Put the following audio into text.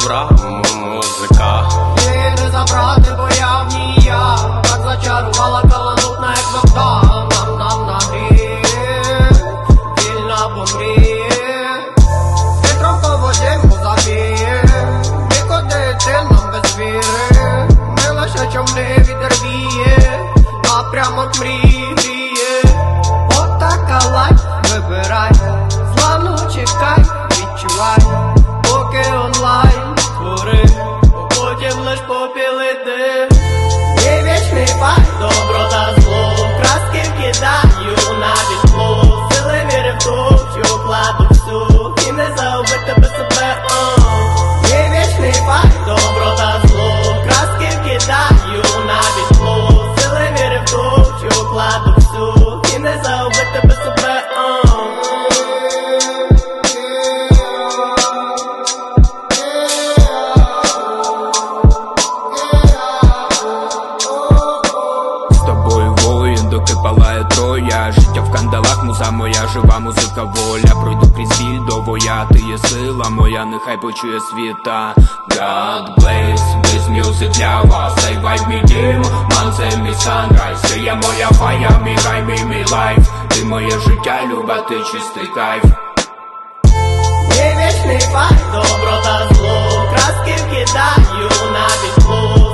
добра музика. Її не забрати, бо я в ній я. Так зачарувала каланутна, як вода. Нам нагріє, вільна помріє. Вітром по воді забіє. Нікуди йти нам без віри. Ми лише човни вітер віє, а прямо от мрії гріє. Отака лайф, вибирай. Славну чекай, відчувай. Поки онлайн твори, потім лиш попілити. Є вічний факт, добро та зло. Краски вкидаю на вітло. Сили віри в ту, що вкладу всю. І не загубити тебе себе. Є вічний факт, добро та зло. Краски вкидаю на вітло. Сили віри в ту, що вкладу всю. І не загубити тебе себе. Доки палає троя, життя в кандалах, муза моя, жива музика, воля. Пройду крізь біль до воя, ти є сила моя, нехай почує світа. God bless this music для вас, цей вайб мій дім, ман це мій санрайз. Ти є моя фая, мій рай, мій лайф. Ти моє життя, люба, ти чистий кайф. Є вічний факт, добро та зло. Краски вкидаю на вітло.